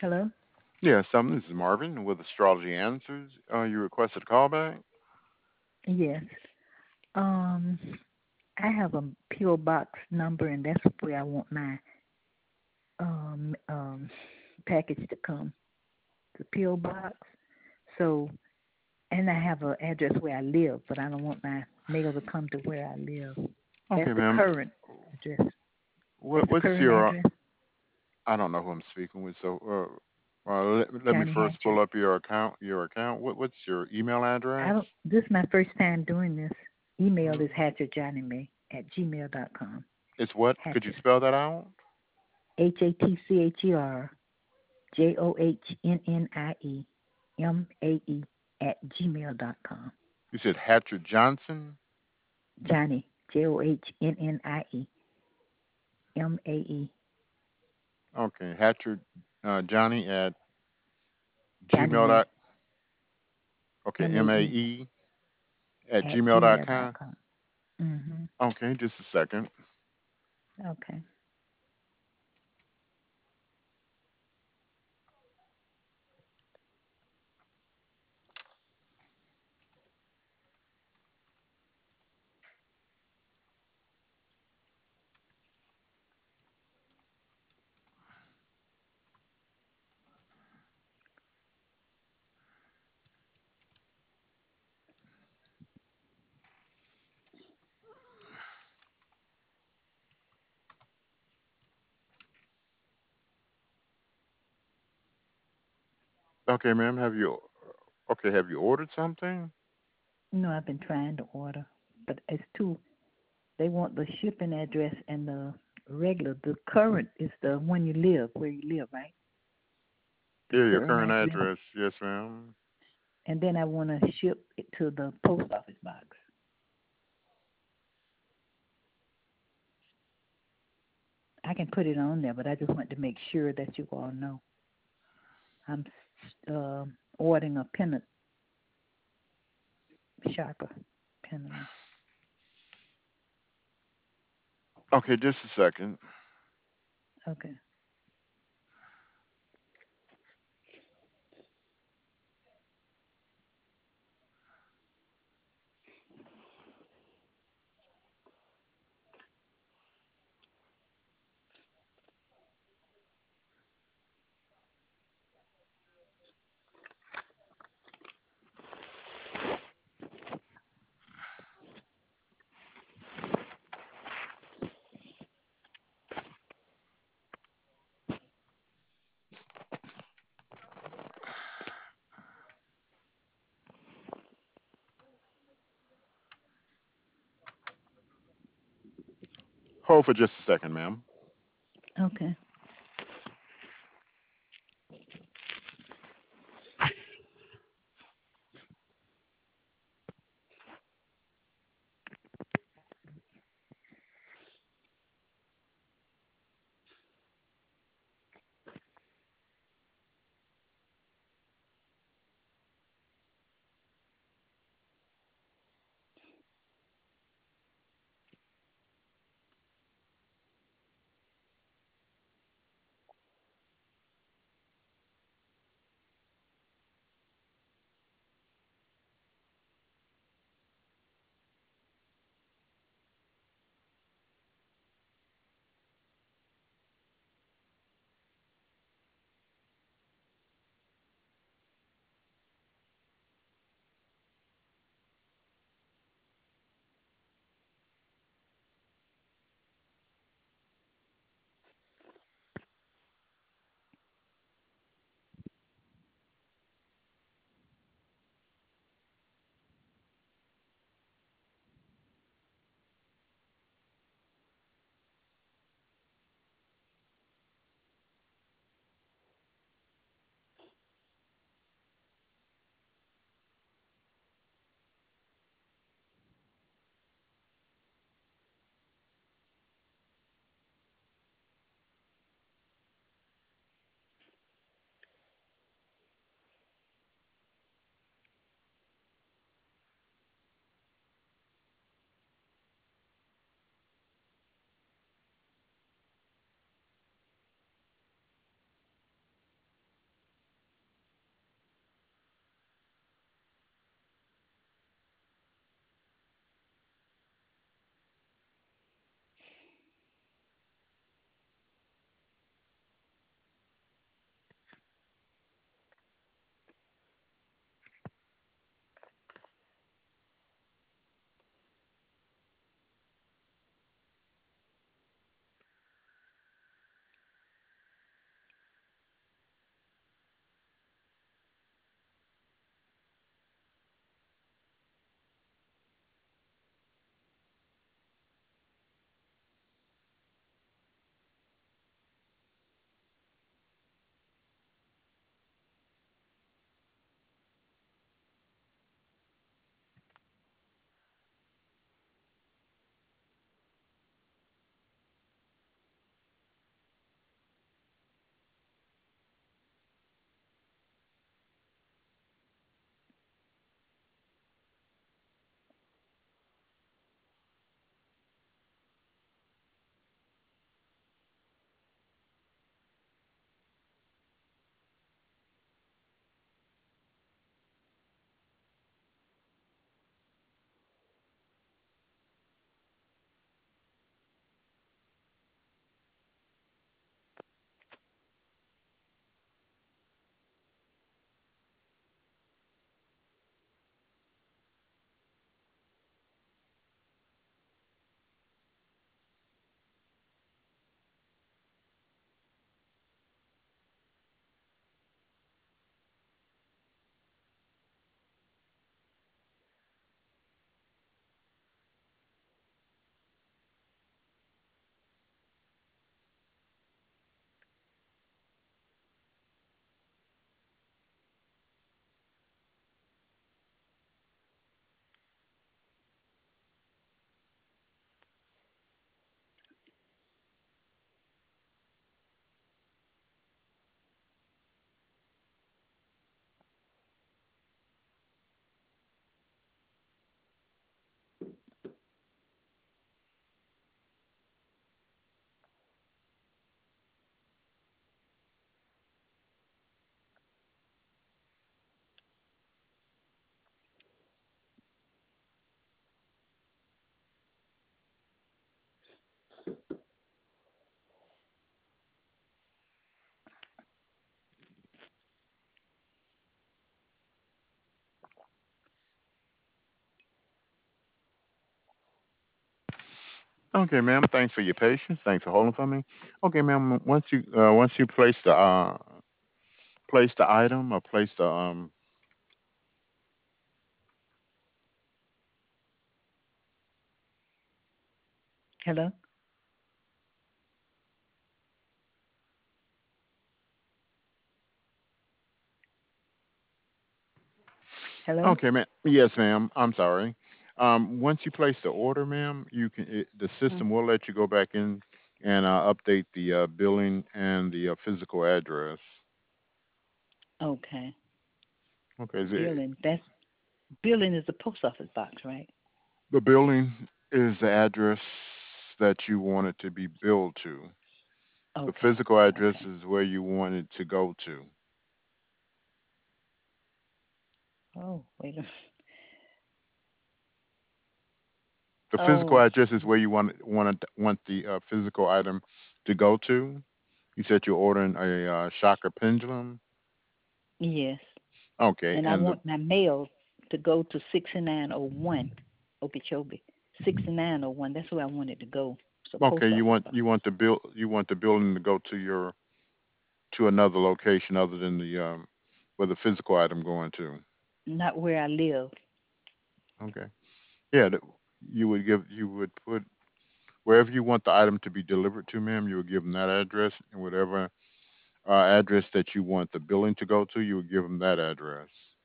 Hello? Yes, this is Marvin with Astrology Answers. You requested a callback? Yes. Um, I have a PO box number, and that's where I want my um um package to come. The PO box. So, and I have an address where I live, but I don't want my mail to come to where I live. That's Okay, the ma'am. current address. That's the What's current your? address. I don't know who I'm speaking with, so let me Johnny first Hatcher. pull up your account. Your account. What's your email I address? don't. This is my first time doing this. Email hmm is hatcherjohnny@gmail.com. It's what? Could you Hatcher. spell that out? HATCHERJOHNNIEMAE You said Hatcher Johnson. Johnny, JOHNNIEMAE, Okay, Hatcher Johnny at Johnny gmail Mae, dot. Okay, MAE MAE at at gmail dot com. gmail.com. Mm-hmm. Okay, just a second. Okay. Okay, ma'am. Have you ordered something? No, I've been trying to order, but it's too. They want the shipping address and the regular. The current is the one you live, where you live, right? The Yeah, your current current address. address. Yes, ma'am. And then I want to ship it to the post office box. I can put it on there, but I just want to make sure that you all know I'm uh, ordering a pennant sharper pennant. Okay, just a second. Okay. Hold for just a second, ma'am. Okay. Okay, ma'am. Thanks for your patience. Thanks for holding for me. Okay, ma'am. Once you place the item or place the Hello? Hello? Okay, ma'am. Yes, ma'am. I'm sorry. Once you place the order, ma'am, the Mm. system will let you go back in and update the billing and the physical address. Okay. Okay, Billing is the post office box, right? the billing is the address that you want it to be billed to. The Okay. physical address Okay. is where you want it to go to. Oh, wait a The physical Oh, address is where you want the physical item to go to. You said you're ordering a shocker pendulum. yes. Okay, And I and the want my mail to go to 6901 Okeechobee. 6901. That's where I want it to go. So okay, post office box. you want the building to go to another location other than the where the physical item going to. Not where I live. Okay, yeah, you would put wherever you want the item to be delivered to, ma'am. You would give them that address, and whatever address that you want the billing to go to, you would give them that address.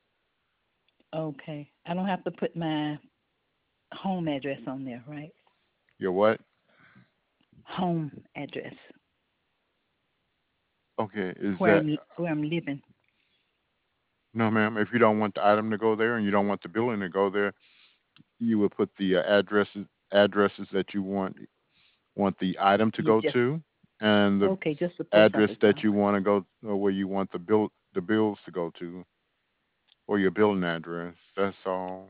Okay. I don't have to put my home address on there, right? Your what? Home address Okay, is where that I'm living. no, ma'am? If you don't want the item to go there and you don't want the billing to go there, you would put the addresses that you want the item to You go just to, and the okay, just the post address office that box. you want to go or where you want the bills to go to, or your billing address. That's all.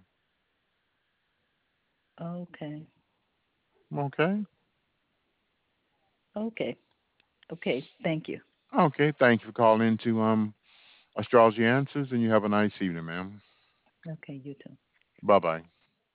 Okay. Okay. Okay. Okay. Thank you. Okay. Thank you for calling into Astrology Answers, and you have a nice evening, ma'am. Okay, you too. Bye bye.